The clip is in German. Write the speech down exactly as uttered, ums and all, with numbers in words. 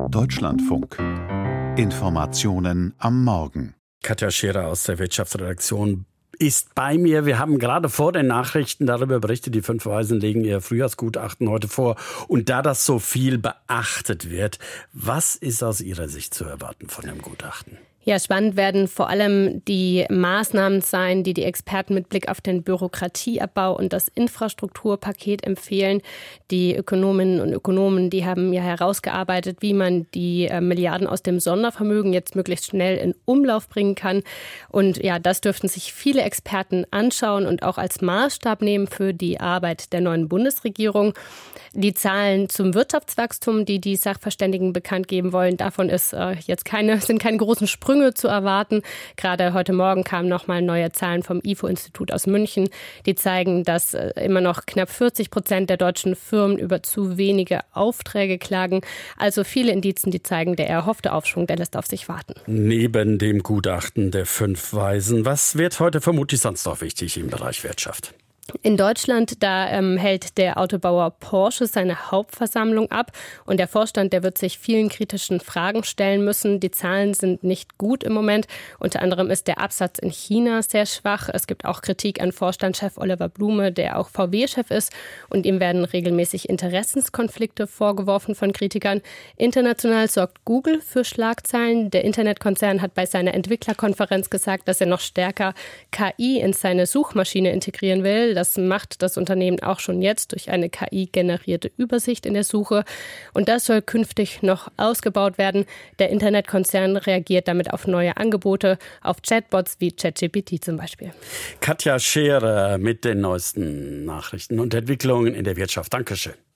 Deutschlandfunk. Informationen am Morgen. Katja Scherer aus der Wirtschaftsredaktion ist bei mir. Wir haben gerade vor den Nachrichten darüber berichtet, die fünf Weisen legen ihr Frühjahrsgutachten heute vor. Und da das so viel beachtet wird, was ist aus Ihrer Sicht zu erwarten von dem Gutachten? Ja, spannend werden vor allem die Maßnahmen sein, die die Experten mit Blick auf den Bürokratieabbau und das Infrastrukturpaket empfehlen. Die Ökonominnen und Ökonomen, die haben ja herausgearbeitet, wie man die äh, Milliarden aus dem Sondervermögen jetzt möglichst schnell in Umlauf bringen kann. Und ja, das dürften sich viele Experten anschauen und auch als Maßstab nehmen für die Arbeit der neuen Bundesregierung. Die Zahlen zum Wirtschaftswachstum, die die Sachverständigen bekannt geben wollen, davon ist äh, jetzt keine, sind keine großen Sprünge zu erwarten. Gerade heute Morgen kamen nochmal neue Zahlen vom I F O-Institut aus München. Die zeigen, dass äh, immer noch knapp vierzig Prozent der deutschen Firmen über zu wenige Aufträge klagen. Also viele Indizien, die zeigen, der erhoffte Aufschwung, der lässt auf sich warten. Neben dem Gutachten der fünf Weisen, was wird heute vermutlich sonst noch wichtig im Bereich Wirtschaft? In Deutschland, da ähm, hält der Autobauer Porsche seine Hauptversammlung ab und der Vorstand, der wird sich vielen kritischen Fragen stellen müssen. Die Zahlen sind nicht gut im Moment. Unter anderem ist der Absatz in China sehr schwach. Es gibt auch Kritik an Vorstandschef Oliver Blume, der auch V W-Chef ist, und ihm werden regelmäßig Interessenskonflikte vorgeworfen von Kritikern. International sorgt Google für Schlagzeilen. Der Internetkonzern hat bei seiner Entwicklerkonferenz gesagt, dass er noch stärker K I in seine Suchmaschine integrieren will. Das macht das Unternehmen auch schon jetzt durch eine K I-generierte Übersicht in der Suche. Und das soll künftig noch ausgebaut werden. Der Internetkonzern reagiert damit auf neue Angebote, auf Chatbots wie ChatGPT zum Beispiel. Katja Scherer mit den neuesten Nachrichten und Entwicklungen in der Wirtschaft. Dankeschön.